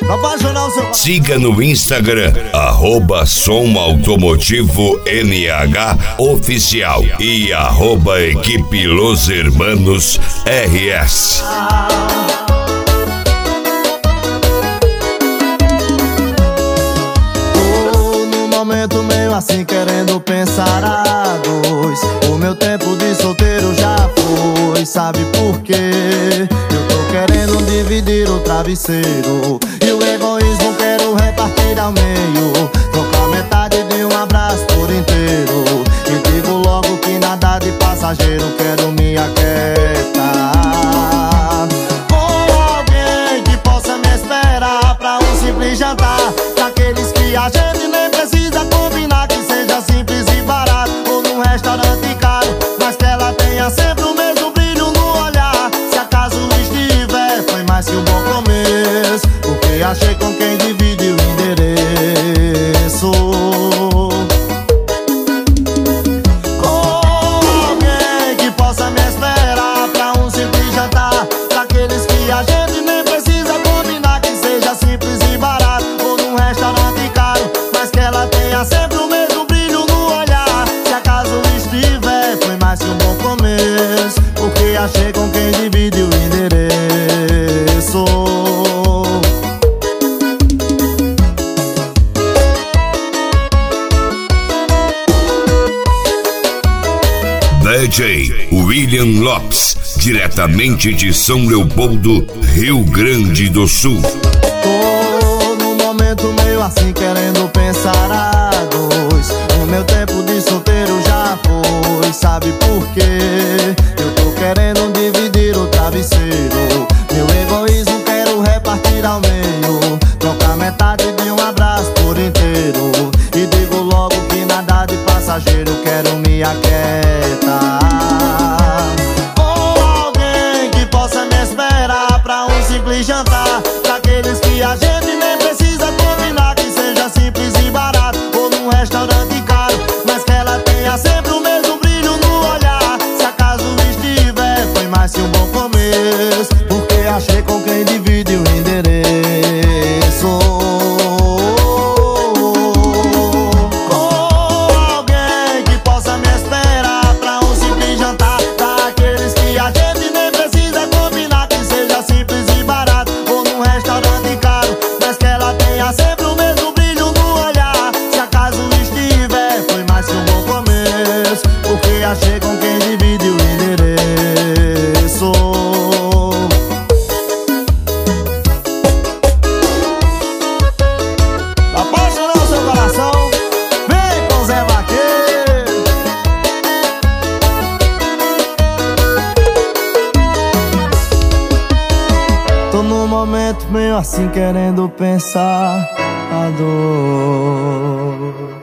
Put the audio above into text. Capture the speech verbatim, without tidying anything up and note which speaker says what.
Speaker 1: pra apaixonar o seu coração.
Speaker 2: Siga no Instagram, arroba Som Automotivo N H Oficial e arroba Equipe Los Hermanos R S.
Speaker 1: Tô num momento meio assim, querendo pensar a dois. O meu tempo de solteiro já foi, sabe por quê? Eu tô querendo dividir o travesseiro e o egoísmo quero repartir ao meio. Trocar metade de um abraço por inteiro. E digo logo que nada de passageiro, quero me aquietar com alguém que possa me esperar pra um simples jantar. Daqueles que a gente nem precisa combinar, que seja simples e barato, ou num restaurante caro, mas que ela tenha sempre o mesmo brilho no olhar. Se acaso estiver, foi mais que um bom começo, porque achei com quem divide o endereço. Com alguém que possa me esperar pra um simples jantar. Daqueles que a gente nem precisa combinar, que seja simples e barato, ou num restaurante caro, mas que ela tenha sempre o mesmo brilho no olhar. Se acaso estiver, foi mais que um bom começo, porque achei com quem divide o endereço.
Speaker 2: D J William Lopes, diretamente de São Leopoldo, Rio Grande do Sul.
Speaker 1: Tô num momento meio assim, querendo pensar a dois. O meu tempo de solteiro já foi, sabe por quê? Eu tô querendo dividir o travesseiro. Meu egoísmo quero repartir ao meio. Trocar metade de um abraço por inteiro. E digo logo que nada de passageiro, quero me aquietar com alguém que possa me esperar pra um simples jantar. Daqueles que a gente nem precisa combinar, que seja simples e barato, ou num restaurante caro, mas que ela tenha sempre o mesmo brilho no olhar. Se acaso estiver, foi mais que um bom começo, porque achei com quem divide o endereço. Com alguém que possa me esperar pra um simples jantar. Daqueles que a gente nem precisa combinar, que seja simples e barato, ou num restaurante caro, mas que ela tenha sempre o mesmo brilho no olhar. Se acaso estiver, foi mais que um bom começo, porque achei com quem divide o endereço. Apaixonar o seu coração, vem com Zé Vaqueiro. Tô num momento meio assim, querendo pensar a dor.